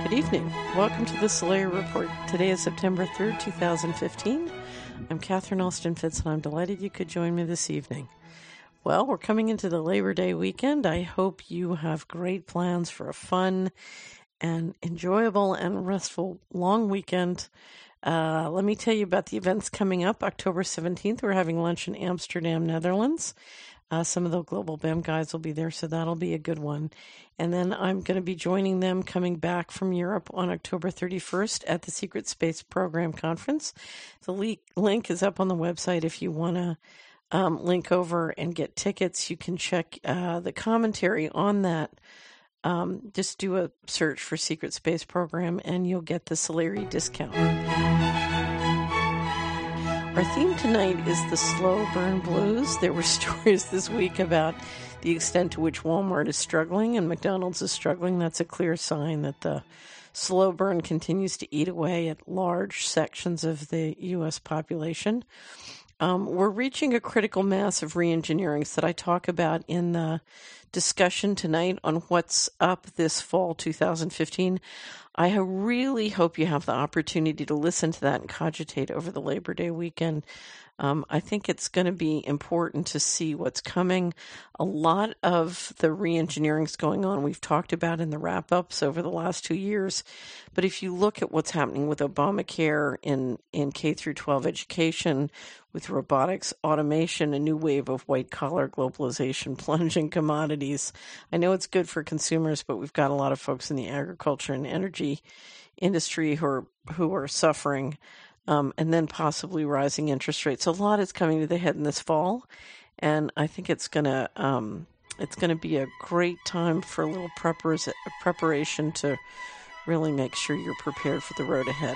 Good evening. Welcome to the Solari Report. Today is September 3rd, 2015. I'm Catherine Alston Fitz, and I'm delighted you could join me this evening. Well, we're coming into the Labor Day weekend. I hope you have great plans for a fun and enjoyable and restful long weekend. Let me tell you about the events coming up. October 17th, we're having lunch in Amsterdam, Netherlands. Some of the Global BEM guys will be there, so that'll be a good one. And then I'm going to be joining them coming back from Europe on October 31st at the Secret Space Program Conference. The link is up on the website if you want to link over and get tickets. You can check the commentary on that. Just do a search for Secret Space Program and you'll get the Solari discount. Our theme tonight is the slow burn blues. There were stories this week about the extent to which Walmart is struggling and McDonald's is struggling. That's a clear sign that the slow burn continues to eat away at large sections of the U.S. population. We're reaching a critical mass of reengineerings that I talk about in the discussion tonight on what's up this fall 2015. I really hope you have the opportunity to listen to that and cogitate over the Labor Day weekend. I think it's going to be important to see what's coming. A lot of the reengineerings going on we've talked about in the wrap-ups over the last 2 years. But if you look at what's happening with Obamacare in K through 12 education, with robotics, automation, a new wave of white-collar globalization, plunging commodities. I know it's good for consumers, but we've got a lot of folks in the agriculture and energy industry who are suffering. And then possibly rising interest rates. A lot is coming to the head in this fall, and I think it's gonna be a great time for a little preparation to really make sure you're prepared for the road ahead.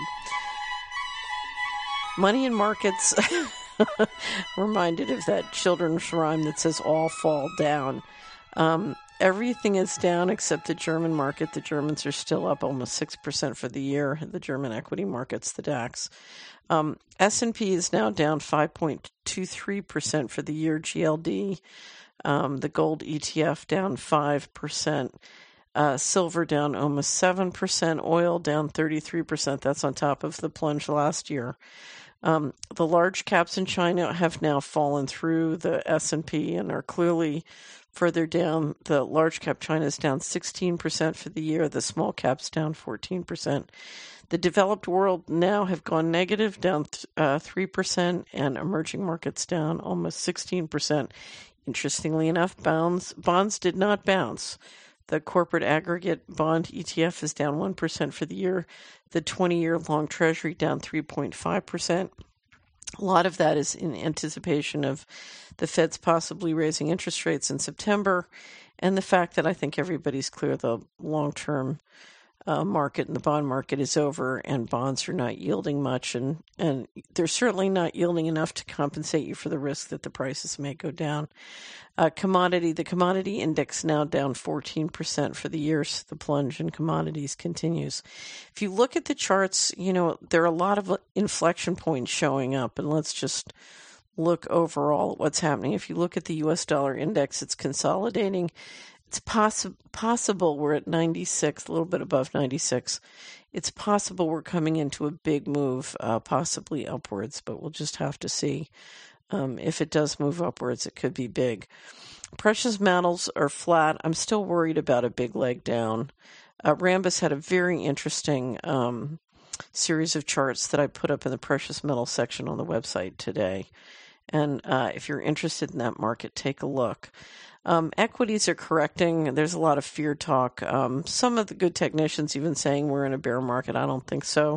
Money and markets. Reminded of that children's rhyme that says all fall down. Everything is down except the German market. The Germans are still up almost 6% for the year. The German equity markets, the DAX. S&P is now down 5.23% for the year. GLD, the gold ETF, down 5%. Silver down almost 7%. Oil down 33%. That's on top of the plunge last year. The large caps in China have now fallen through the S&P and are clearly further down. The large cap China is down 16% for the year. The small caps down 14%. The developed world now have gone negative, down 3%, and emerging markets down almost 16%. Interestingly enough, bonds did not bounce. The corporate aggregate bond ETF is down 1% for the year. The 20-year long treasury down 3.5%. A lot of that is in anticipation of the Fed's possibly raising interest rates in September, and the fact that I think everybody's clear the long-term market and the bond market is over, and bonds are not yielding much, and they're certainly not yielding enough to compensate you for the risk that the prices may go down. The commodity index now down 14% for the year. So the plunge in commodities continues. If you look at the charts, there are a lot of inflection points showing up, and let's just look overall at what's happening. If you look at the U.S. dollar index, it's consolidating. It's possible we're at 96, a little bit above 96. It's possible we're coming into a big move, possibly upwards, but we'll just have to see. If it does move upwards, it could be big. Precious metals are flat. I'm still worried about a big leg down. Rambus had a very interesting series of charts that I put up in the precious metal section on the website today. And if you're interested in that market, take a look. Equities are correcting. There's a lot of fear talk. Some of the good technicians even saying we're in a bear market. I don't think so.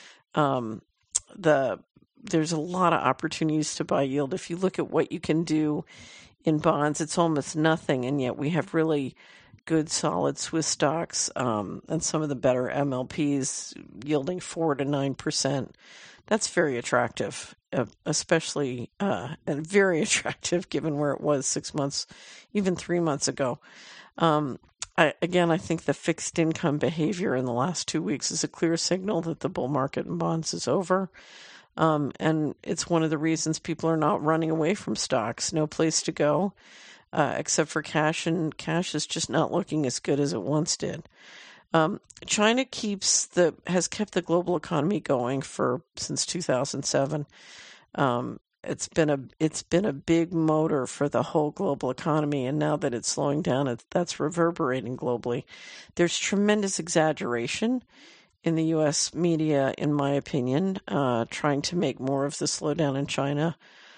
There's a lot of opportunities to buy yield. If you look at what you can do in bonds, it's almost nothing, and yet we have really good, solid Swiss stocks and some of the better MLPs yielding 4 to 9%. That's very attractive, especially and very attractive given where it was 6 months, even 3 months ago. I think the fixed income behavior in the last 2 weeks is a clear signal that the bull market in bonds is over. And it's one of the reasons people are not running away from stocks. No place to go except for cash, and cash is just not looking as good as it once did. China has kept the global economy going since 2007. It's been a big motor for the whole global economy, and now that it's slowing down, that's reverberating globally. There's tremendous exaggeration in the U.S. media, in my opinion, trying to make more of the slowdown in China.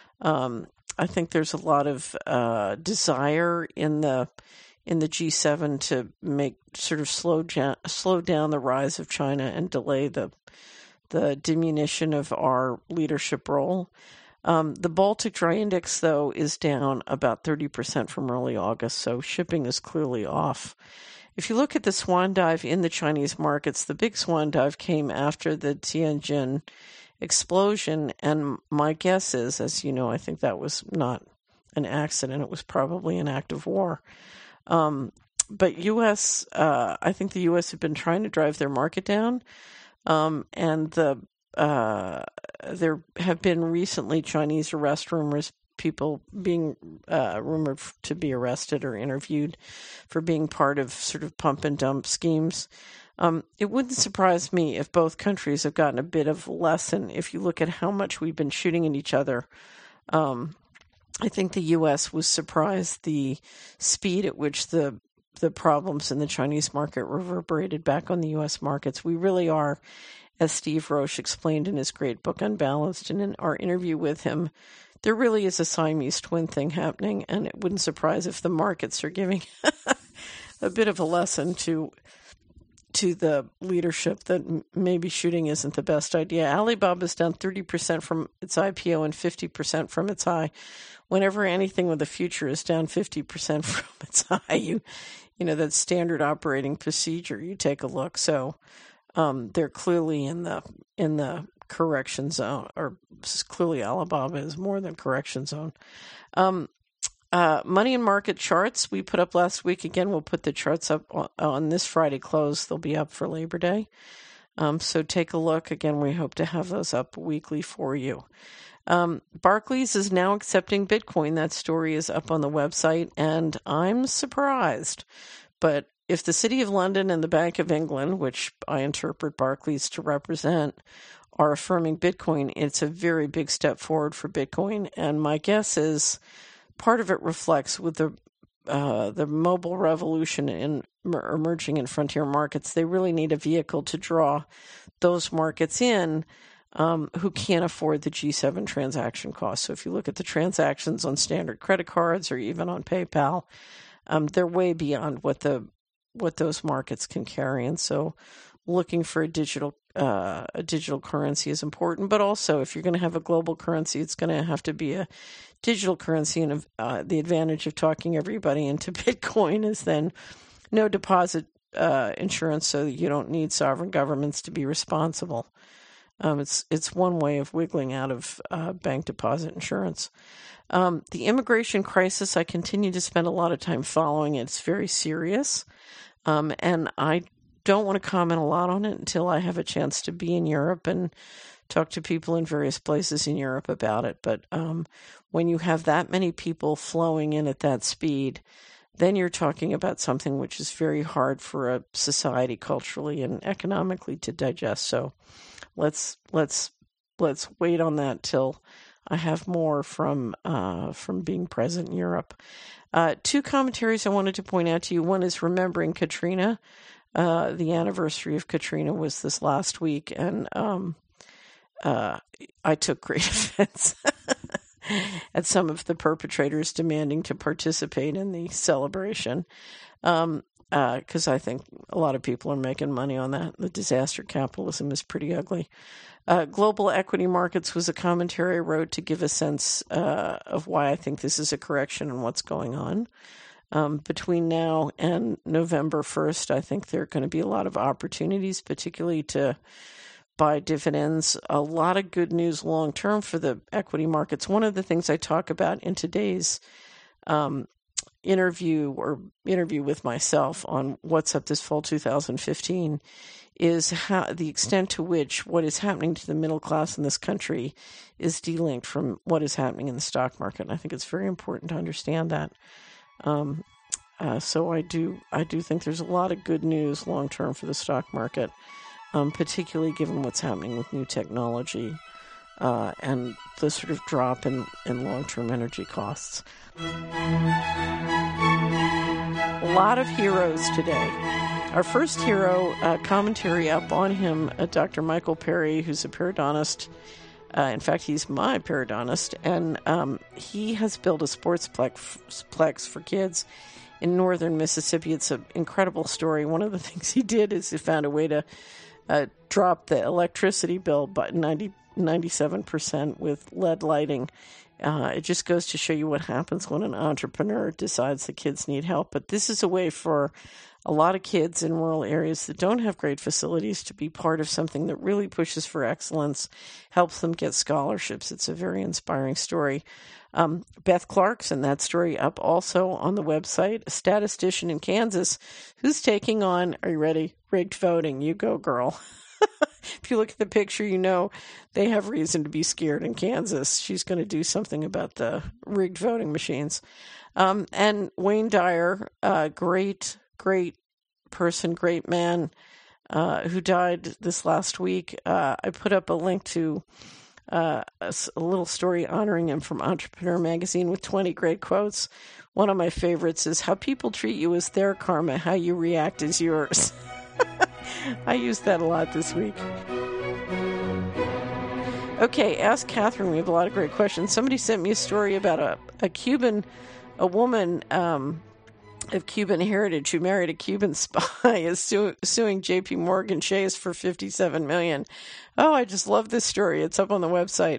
I think there's a lot of desire in the G7 to make sort of slow down the rise of China and delay the diminution of our leadership role. The Baltic Dry Index, though, is down about 30% from early August, so shipping is clearly off. If you look at the swan dive in the Chinese markets, the big swan dive came after the Tianjin explosion, and my guess is, as you know, I think that was not an accident. It was probably an act of war. But I think the U.S. have been trying to drive their market down, and there have been recently Chinese arrest rumors, people being rumored to be arrested or interviewed for being part of sort of pump and dump schemes. It wouldn't surprise me if both countries have gotten a bit of a lesson. If you look at how much we've been shooting at each other, I think the U.S. was surprised the speed at which the problems in the Chinese market reverberated back on the U.S. markets. We really are, as Steve Roche explained in his great book Unbalanced, and in our interview with him, there really is a Siamese twin thing happening, and it wouldn't surprise if the markets are giving a bit of a lesson to the leadership that maybe shooting isn't the best idea. Alibaba's down 30% from its IPO and 50% from its high. Whenever anything with a future is down 50% from its high, you know that's standard operating procedure. You take a look. So they're clearly in the correction zone, or clearly Alibaba is more than correction zone. Money and market charts we put up last week. Again, we'll put the charts up on this Friday close. They'll be up for Labor Day. So take a look. Again, we hope to have those up weekly for you. Barclays is now accepting Bitcoin. That story is up on the website, and I'm surprised. But if the City of London and the Bank of England, which I interpret Barclays to represent, are affirming Bitcoin, it's a very big step forward for Bitcoin. And my guess is part of it reflects with the mobile revolution emerging in frontier markets. They really need a vehicle to draw those markets in who can't afford the G7 transaction costs. So if you look at the transactions on standard credit cards or even on PayPal, they're way beyond what those markets can carry. And so looking for a digital currency is important. But also, if you're going to have a global currency, it's going to have to be a digital currency. And the advantage of talking everybody into Bitcoin is then no deposit insurance, so you don't need sovereign governments to be responsible. It's one way of wiggling out of bank deposit insurance. The immigration crisis, I continue to spend a lot of time following. It's very serious. And I don't want to comment a lot on it until I have a chance to be in Europe and talk to people in various places in Europe about it. But when you have that many people flowing in at that speed, then you're talking about something which is very hard for a society culturally and economically to digest. So let's wait on that till I have more from being present in Europe. Two commentaries I wanted to point out to you. One is remembering Katrina. The anniversary of Katrina was this last week, and I took great offense at some of the perpetrators demanding to participate in the celebration, because I think a lot of people are making money on that. The disaster capitalism is pretty ugly. Global Equity Markets was a commentary I wrote to give a sense of why I think this is a correction and what's going on. Between now and November 1st, I think there are going to be a lot of opportunities, particularly to buy dividends. A lot of good news long-term for the equity markets. One of the things I talk about in today's interview with myself on What's Up This Fall 2015 is how the extent to which what is happening to the middle class in this country is delinked from what is happening in the stock market. And I think it's very important to understand that. So I do think there's a lot of good news long term for the stock market, particularly given what's happening with new technology and the sort of drop in long-term energy costs. A lot of heroes today. Our first hero, commentary up on him, Dr. Michael Perry, who's a periodontist. In fact, he's my periodontist, and he has built a sportsplex for kids in northern Mississippi. It's an incredible story. One of the things he did is he found a way to drop the electricity bill by 97% with LED lighting. It just goes to show you what happens when an entrepreneur decides the kids need help. But this is a way for a lot of kids in rural areas that don't have great facilities to be part of something that really pushes for excellence, helps them get scholarships. It's a very inspiring story. Beth Clarkson, that story up also on the website, a statistician in Kansas who's taking on, are you ready, rigged voting. You go, girl. If you look at the picture, you know they have reason to be scared in Kansas. She's going to do something about the rigged voting machines. And Wayne Dyer, great person, great man, who died this last week. I put up a link to a little story honoring him from Entrepreneur Magazine with 20 great quotes. One of my favorites is, how people treat you is their karma, how you react is yours. I used that a lot this week. Okay, Ask Catherine. We have a lot of great questions. Somebody sent me a story about a woman of Cuban heritage who married a Cuban spy is suing J.P. Morgan Chase for $57 million. Oh, I just love this story. It's up on the website.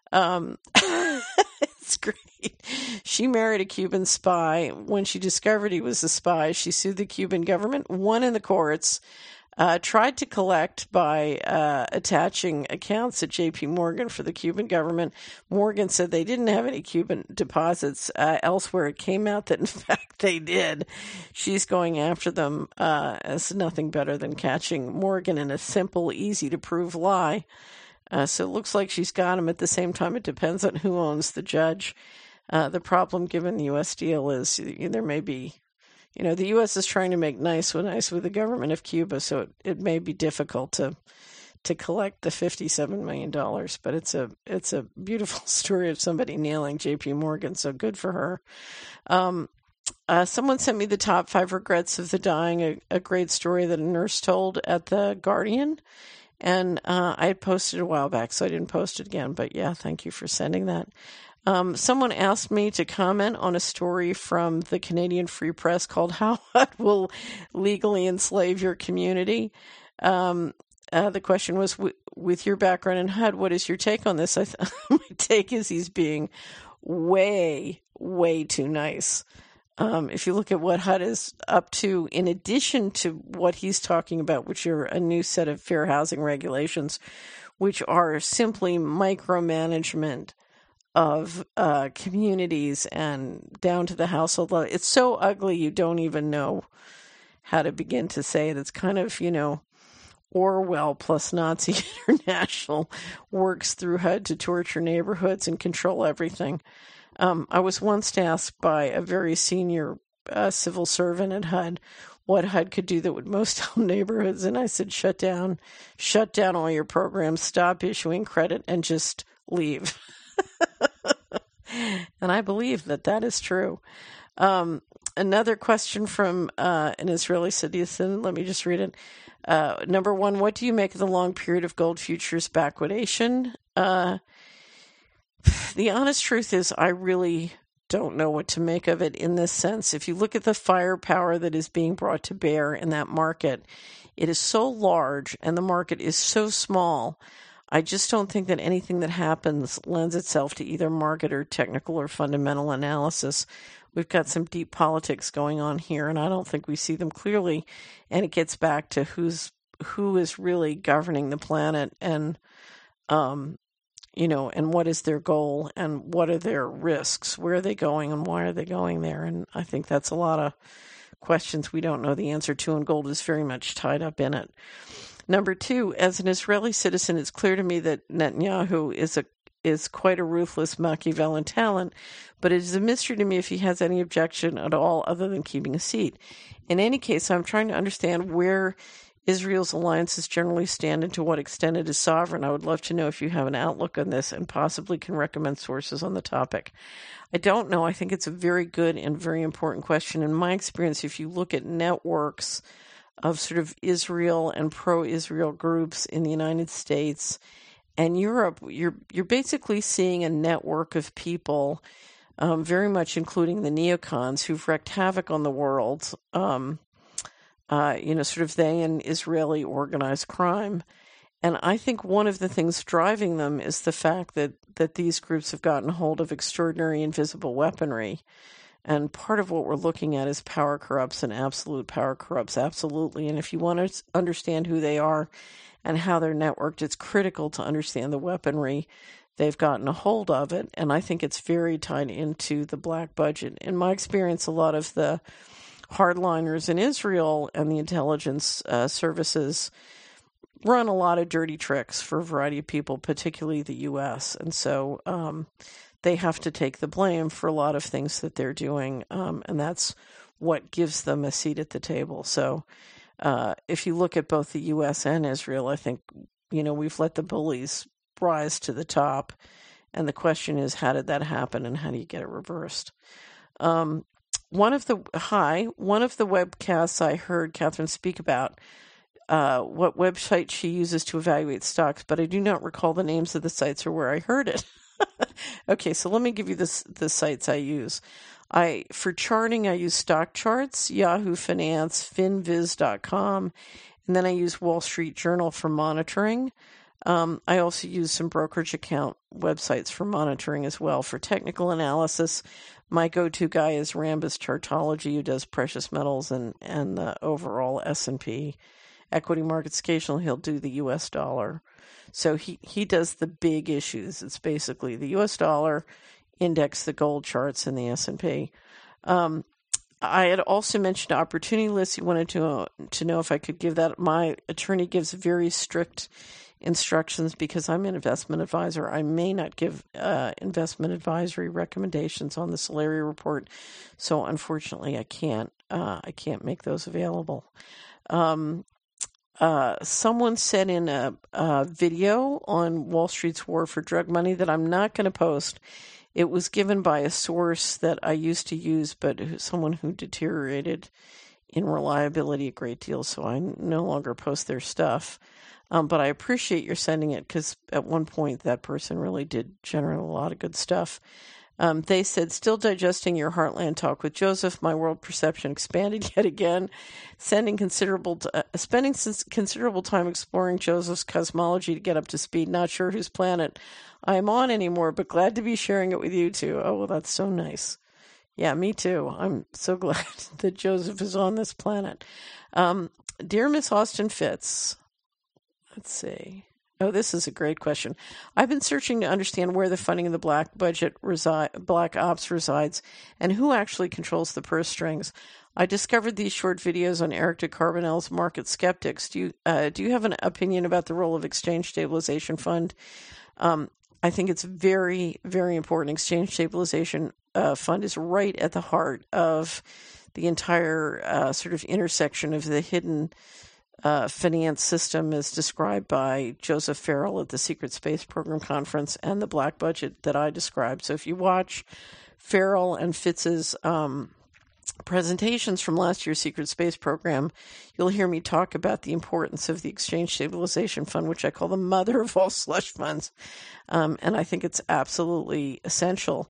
It's great. She married a Cuban spy. When she discovered he was a spy, she sued the Cuban government, won in the courts, tried to collect by attaching accounts at J.P. Morgan for the Cuban government. Morgan said they didn't have any Cuban deposits elsewhere. It came out that, in fact, they did. She's going after them as nothing better than catching Morgan in a simple, easy-to-prove lie. So it looks like she's got him. At the same time, it depends on who owns the judge. The problem, given the U.S. deal, is there may be, the U.S. is trying to make nice with the government of Cuba, so it may be difficult to collect the $57 million. But it's a beautiful story of somebody nailing J.P. Morgan, so good for her. Someone sent me the top 5 regrets of the dying, a great story that a nurse told at The Guardian. And I had posted a while back, so I didn't post it again. But yeah, thank you for sending that. Someone asked me to comment on a story from the Canadian Free Press called "How HUD Will Legally Enslave Your Community." The question was, with your background in HUD, what is your take on this? My take is he's being way, way too nice. If you look at what HUD is up to, in addition to what he's talking about, which are a new set of fair housing regulations, which are simply micromanagement of communities and down to the household level. It's so ugly you don't even know how to begin to say it. It's kind of, Orwell plus Nazi International works through HUD to torture neighborhoods and control everything. I was once asked by a very senior civil servant at HUD what HUD could do that would most help neighborhoods, and I said, shut down all your programs, stop issuing credit, and just leave. And I believe that is true. Another question from an Israeli citizen. Let me just read it. Number 1, what do you make of the long period of gold futures backwardation? The honest truth is I really don't know what to make of it in this sense. If you look at the firepower that is being brought to bear in that market, it is so large and the market is so small. I just don't think that anything that happens lends itself to either market or technical or fundamental analysis. We've got some deep politics going on here, and I don't think we see them clearly. And it gets back to who is really governing the planet and and what is their goal and what are their risks? Where are they going and why are they going there? And I think that's a lot of questions we don't know the answer to, and gold is very much tied up in it. Number 2, as an Israeli citizen, it's clear to me that Netanyahu is quite a ruthless Machiavellian talent, but it is a mystery to me if he has any objection at all other than keeping a seat. In any case, I'm trying to understand where Israel's alliances generally stand and to what extent it is sovereign. I would love to know if you have an outlook on this and possibly can recommend sources on the topic. I don't know. I think it's a very good and very important question. In my experience, if you look at networks of sort of Israel and pro-Israel groups in the United States and Europe, you're basically seeing a network of people, very much including the neocons, who've wreaked havoc on the world. Sort of they and Israeli organized crime. And I think one of the things driving them is the fact that these groups have gotten hold of extraordinary invisible weaponry. And part of what we're looking at is power corrupts, and absolute power corrupts, absolutely. And if you want to understand who they are and how they're networked, it's critical to understand the weaponry they've gotten a hold of it. And I think it's very tied into the black budget. In my experience, a lot of the hardliners in Israel and the intelligence services run a lot of dirty tricks for a variety of people, particularly the U.S. And so they have to take the blame for a lot of things that they're doing, and that's what gives them a seat at the table. So if you look at both the U.S. and Israel, I think, we've let the bullies rise to the top, and the question is, how did that happen, and how do you get it reversed? One of the webcasts I heard Catherine speak about what website she uses to evaluate stocks, but I do not recall the names of the sites or where I heard it. Okay, so let me give you the sites I use. For charting, I use Stock Charts, Yahoo Finance, Finviz.com, and then I use Wall Street Journal for monitoring. I also use some brokerage account websites for monitoring as well. For technical analysis, my go-to guy is Rambus Chartology, who does precious metals and the overall S&P equity markets. Occasionally, he'll do the U.S. dollar. So he does the big issues. It's basically the U.S. dollar index, the gold charts, and the S&P. I had also mentioned opportunity lists. You wanted to know if I could give that. My attorney gives very strict instructions because I'm an investment advisor. I may not give investment advisory recommendations on the Solari report, so unfortunately I can't make those available. Someone said in a video on Wall Street's war for drug money that I'm not going to post. It was given by a source that I used to use, but someone who deteriorated in reliability a great deal, so I no longer post their stuff. But I appreciate your sending it because at one point that person really did generate a lot of good stuff. They said, still digesting your Heartland talk with Joseph, my world perception expanded yet again. Spending considerable time exploring Joseph's cosmology to get up to speed. Not sure whose planet I am on anymore, but glad to be sharing it with you too. Oh, well, that's so nice. Yeah, me too. I'm so glad that Joseph is on this planet. Dear Miss Austin Fitz, let's see. Oh, this is a great question. I've been searching to understand where the funding of the black ops resides and who actually controls the purse strings. I discovered these short videos on Eric de Carbonell's Market Skeptics. Do you have an opinion about the role of Exchange Stabilization Fund? I think it's very, very important. Exchange Stabilization Fund is right at the heart of the entire sort of intersection of the hidden finance system as described by Joseph Farrell at the Secret Space Program Conference and the black budget that I described. So if you watch Farrell and Fitz's presentations from last year's Secret Space Program, you'll hear me talk about the importance of the Exchange Stabilization Fund, which I call the mother of all slush funds. And I think it's absolutely essential.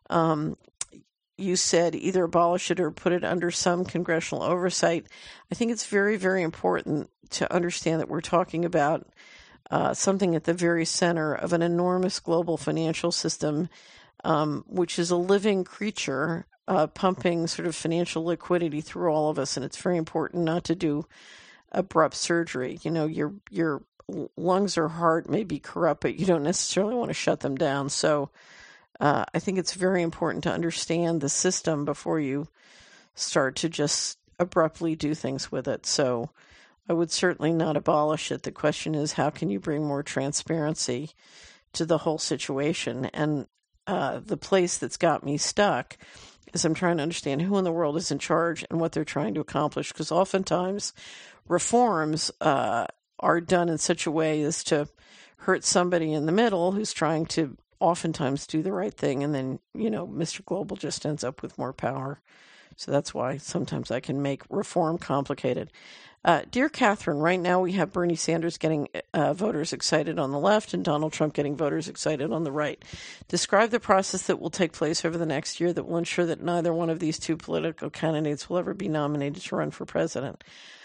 You said either abolish it or put it under some congressional oversight. I think it's very, very important to understand that we're talking about something at the very center of an enormous global financial system, which is a living creature pumping sort of financial liquidity through all of us. And it's very important not to do abrupt surgery. You know, your lungs or heart may be corrupt, but you don't necessarily want to shut them down. So I think it's very important to understand the system before you start to just abruptly do things with it. So I would certainly not abolish it. The question is, how can you bring more transparency to the whole situation. And the place that's got me stuck is I'm trying to understand who in the world is in charge and what they're trying to accomplish, because oftentimes reforms are done in such a way as to hurt somebody in the middle who's trying to oftentimes do the right thing, and then, Mr. Global just ends up with more power. So that's why sometimes I can make reform complicated. Dear Catherine, right now we have Bernie Sanders getting voters excited on the left and Donald Trump getting voters excited on the right. Describe the process that will take place over the next year that will ensure that neither one of these two political candidates will ever be nominated to run for president.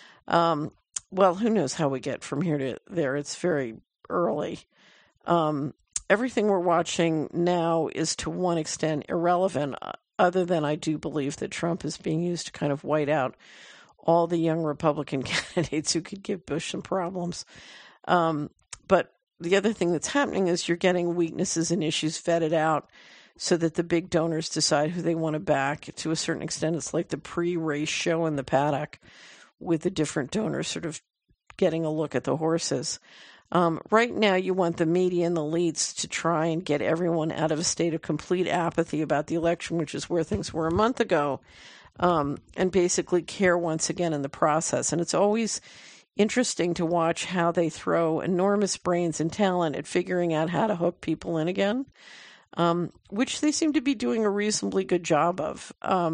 Well, who knows how we get from here to there. It's very early. Everything we're watching now is to one extent irrelevant, other than I do believe that Trump is being used to kind of white out all the young Republican candidates who could give Bush some problems. But the other thing that's happening is you're getting weaknesses and issues vetted out so that the big donors decide who they want to back. To a certain extent, it's like the pre-race show in the paddock with the different donors sort of getting a look at the horses. Right now, you want the media and the elites to try and get everyone out of a state of complete apathy about the election, which is where things were a month ago, and basically care once again in the process. And it's always interesting to watch how they throw enormous brains and talent at figuring out how to hook people in again, which they seem to be doing a reasonably good job of.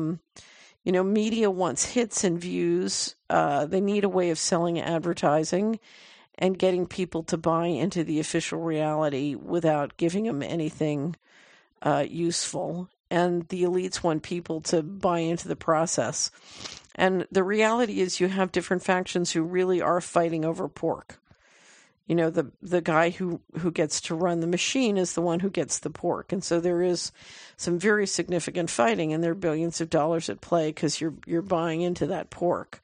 Media wants hits and views. They need a way of selling advertising and getting people to buy into the official reality without giving them anything useful. And the elites want people to buy into the process. And the reality is you have different factions who really are fighting over pork. The guy who gets to run the machine is the one who gets the pork. And so there is some very significant fighting, and there are billions of dollars at play because you're buying into that pork.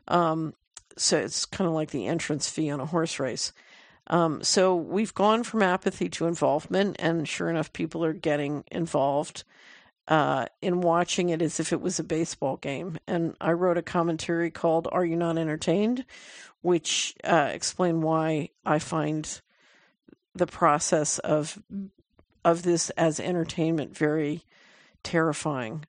So it's kind of like the entrance fee on a horse race. So we've gone from apathy to involvement, and sure enough, people are getting involved in watching it as if it was a baseball game. And I wrote a commentary called "Are You Not Entertained?" which explained why I find the process of this as entertainment very terrifying.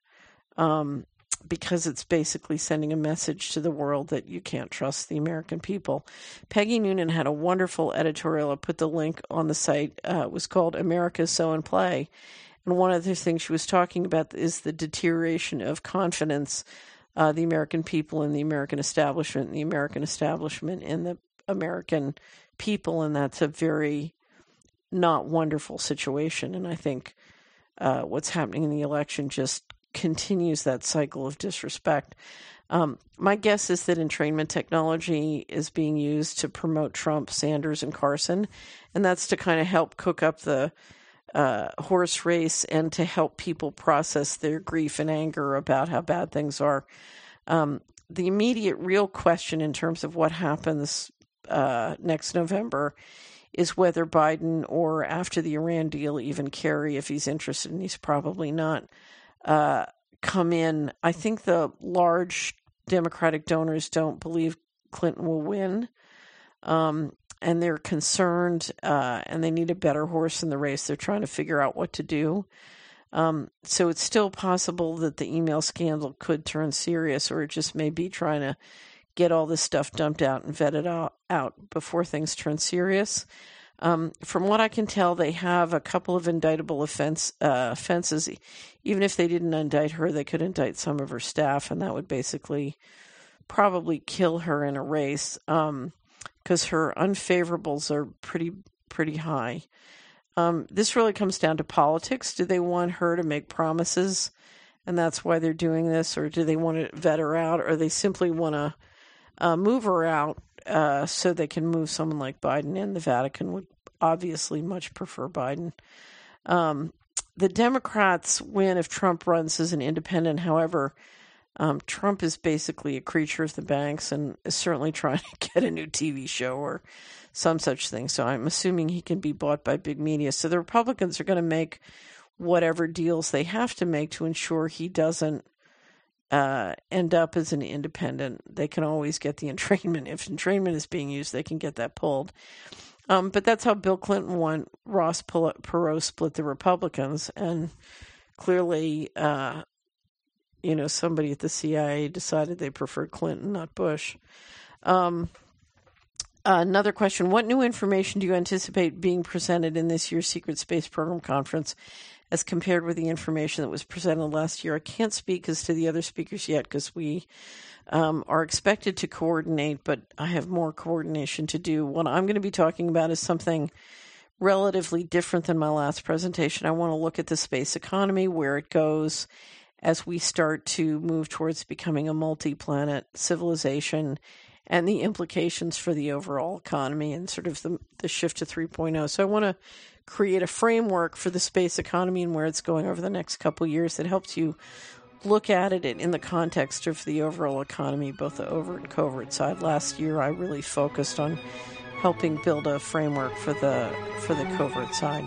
Because it's basically sending a message to the world that you can't trust the American people. Peggy Noonan had a wonderful editorial. I put the link on the site. It was called "America's So in Play." And one of the things she was talking about is the deterioration of confidence, the American people in the American establishment, and the American establishment in the American people. And that's a very not wonderful situation. And I think what's happening in the election just continues that cycle of disrespect. My guess is that entrainment technology is being used to promote Trump, Sanders, and Carson, and that's to kind of help cook up the horse race and to help people process their grief and anger about how bad things are. The immediate real question in terms of what happens next November is whether Biden or after the Iran deal, even Kerry, if he's interested, and he's probably not, come in. I think the large Democratic donors don't believe Clinton will win, and they're concerned, and they need a better horse in the race. They're trying to figure out what to do. So it's still possible that the email scandal could turn serious, or it just may be trying to get all this stuff dumped out and vetted out before things turn serious. From what I can tell, they have a couple of indictable offenses. Even if they didn't indict her, they could indict some of her staff, and that would basically probably kill her in a race because her unfavorables are pretty high. This really comes down to politics. Do they want her to make promises, and that's why they're doing this, or do they want to vet her out, or they simply want to move her out so they can move someone like Biden in? The Vatican would obviously much prefer Biden. The Democrats win if Trump runs as an independent. However, Trump is basically a creature of the banks and is certainly trying to get a new TV show or some such thing. So I'm assuming he can be bought by big media. So the Republicans are going to make whatever deals they have to make to ensure he doesn't end up as an independent. They can always get the entrainment. If entrainment is being used, they can get that pulled. But that's how Bill Clinton won. Ross Perot split the Republicans, and clearly, somebody at the CIA decided they preferred Clinton, not Bush. Another question: what new information do you anticipate being presented in this year's Secret Space Program Conference as compared with the information that was presented last year? I can't speak as to the other speakers yet because we are expected to coordinate, but I have more coordination to do. What I'm going to be talking about is something relatively different than my last presentation. I want to look at the space economy, where it goes as we start to move towards becoming a multi-planet civilization, and the implications for the overall economy and sort of the shift to 3.0. So I want to create a framework for the space economy and where it's going over the next couple of years that helps you look at it in the context of the overall economy, both the overt and covert side. Last year, I really focused on helping build a framework for the covert side.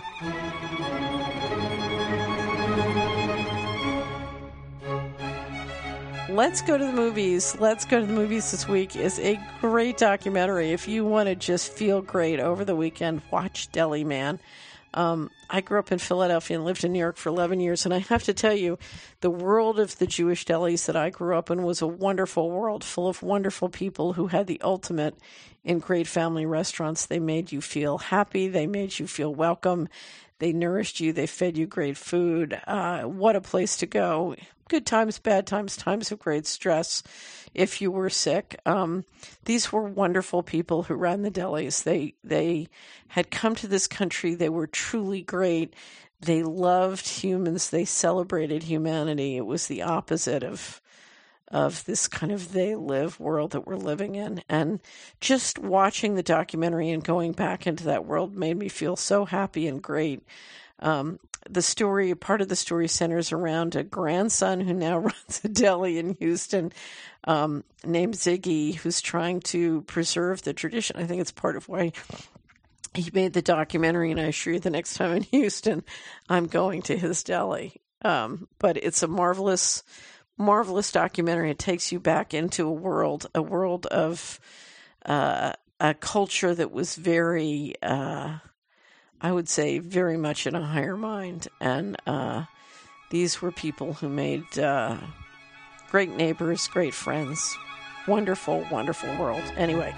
Let's Go to the Movies. Let's Go to the Movies this week is a great documentary. If you want to just feel great over the weekend, watch Deli Man. I grew up in Philadelphia and lived in New York for 11 years, and I have to tell you, the world of the Jewish delis that I grew up in was a wonderful world full of wonderful people who had the ultimate in great family restaurants. They made you feel happy. They made you feel welcome. They nourished you. They fed you great food. What a place to go. Good times, bad times, times of great stress if you were sick. These were wonderful people who ran the delis. They had come to this country. They were truly great. They loved humans. They celebrated humanity. It was the opposite of this kind of they live world that we're living in. And just watching the documentary and going back into that world made me feel so happy and great. Part of the story centers around a grandson who now runs a deli in Houston, named Ziggy, who's trying to preserve the tradition. I think it's part of why he made the documentary, and I assure you the next time in Houston, I'm going to his deli. But it's a marvelous, marvelous documentary. It takes you back into a world of a culture that was very, I would say, very much in a higher mind. And these were people who made great neighbors, great friends. Wonderful, wonderful world. Anyway.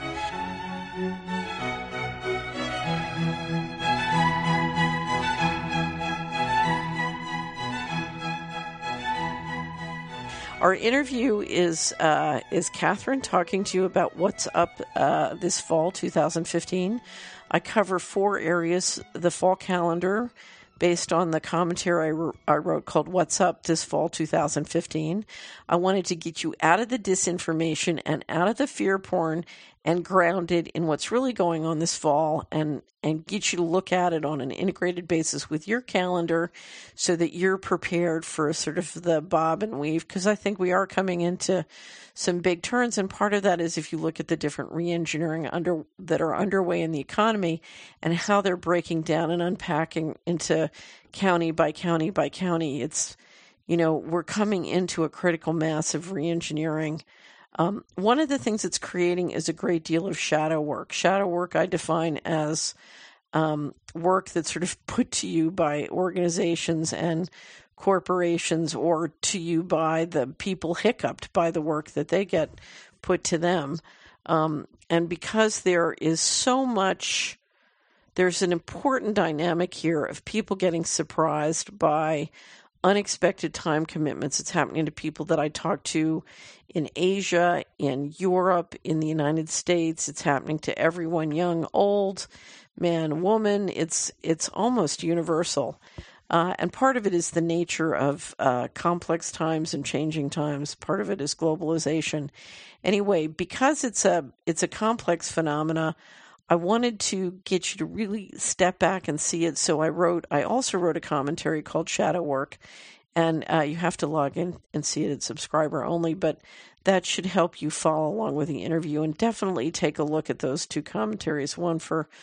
Our interview is Catherine talking to you about what's up this fall 2015. I cover 4 areas: the fall calendar, based on the commentary I wrote called What's Up This Fall 2015. I wanted to get you out of the disinformation and out of the fear porn and grounded in what's really going on this fall, and get you to look at it on an integrated basis with your calendar so that you're prepared for sort of the bob and weave, because I think we are coming into some big turns, and part of that is if you look at the different re-engineering that are underway in the economy and how they're breaking down and unpacking into county by county by county. It's, we're coming into a critical mass of re-engineering. One of the things it's creating is a great deal of shadow work. Shadow work I define as work that's sort of put to you by organizations and corporations, or to you by the people hiccuped by the work that they get put to them. And because there is so much, there's an important dynamic here of people getting surprised by unexpected time commitments. It's happening to people that I talk to in Asia, in Europe, in the United States. It's happening to everyone, young, old, man, woman. It's almost universal. And part of it is the nature of complex times and changing times. Part of it is globalization. Anyway, because it's a complex phenomena, I wanted to get you to really step back and see it. So I also wrote a commentary called Shadow Work, and you have to log in and see it at subscriber only, but that should help you follow along with the interview, and definitely take a look at those 2 commentaries, one for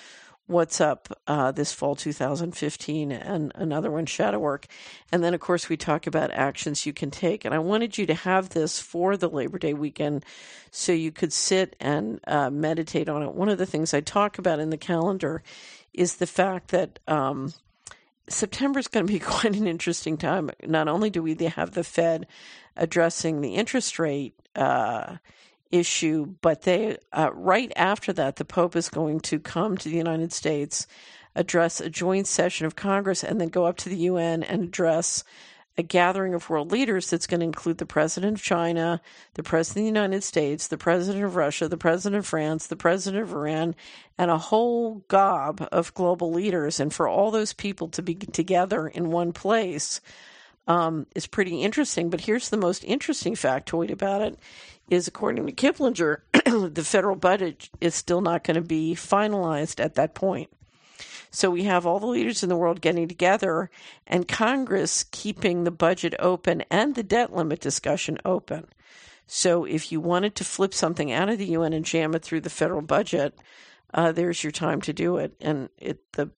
what's up this fall 2015, and another one, Shadow Work. And then, of course, we talk about actions you can take. And I wanted you to have this for the Labor Day weekend so you could sit and meditate on it. One of the things I talk about in the calendar is the fact that September is going to be quite an interesting time. Not only do we have the Fed addressing the interest rate issue, but they right after that, the Pope is going to come to the United States, address a joint session of Congress, and then go up to the UN and address a gathering of world leaders that's going to include the President of China, the President of the United States, the President of Russia, the President of France, the President of Iran, and a whole gob of global leaders. And for all those people to be together in one place is pretty interesting. But here's the most interesting factoid about it is, according to Kiplinger, the federal budget is still not going to be finalized at that point. So we have all the leaders in the world getting together and Congress keeping the budget open and the debt limit discussion open. So if you wanted to flip something out of the UN and jam it through the federal budget, there's your time to do it. And the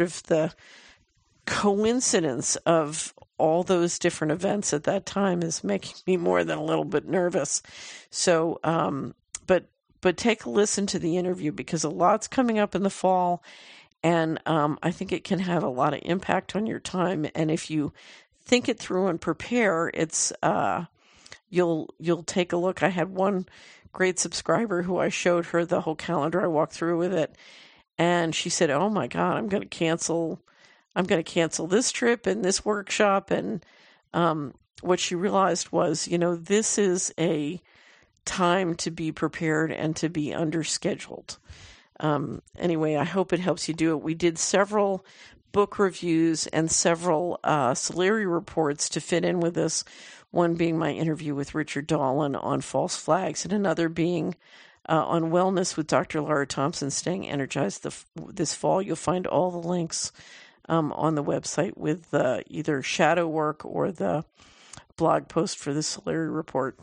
coincidence of all those different events at that time is making me more than a little bit nervous. So, but take a listen to the interview because a lot's coming up in the fall, and I think it can have a lot of impact on your time. And if you think it through and prepare, it's you'll take a look. I had one great subscriber who I showed her the whole calendar. I walked through with it, and she said, "Oh my God, I'm going to cancel this trip and this workshop." And what she realized was, this is a time to be prepared and to be underscheduled. Anyway, I hope it helps you do it. We did several book reviews and several Solari reports to fit in with this, one being my interview with Richard Dolan on false flags, and another being on wellness with Dr. Laura Thompson, Staying Energized this fall. You'll find all the links on the website with either Shadow Work or the blog post for the Solari report.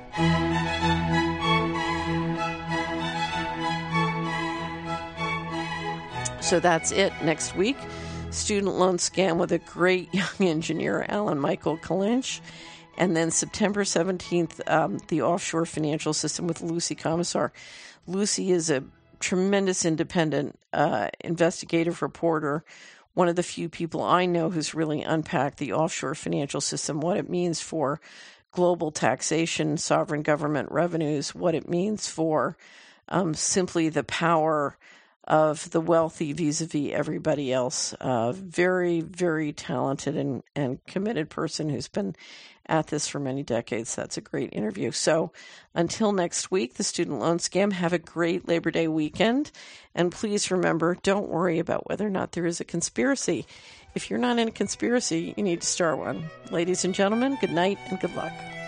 So that's it. Next week, student loan scam with a great young engineer, Alan Michael Kalinch. And then September 17th, the offshore financial system with Lucy Commissar. Lucy is a tremendous independent investigative reporter, one of the few people I know who's really unpacked the offshore financial system, what it means for global taxation, sovereign government revenues, what it means for simply the power of the wealthy vis-a-vis everybody else. Very, very talented and committed person who's been at this for many decades. That's a great interview. So until next week, the student loan scam, have a great Labor Day weekend. And please remember, don't worry about whether or not there is a conspiracy. If you're not in a conspiracy, you need to start one. Ladies and gentlemen, good night and good luck.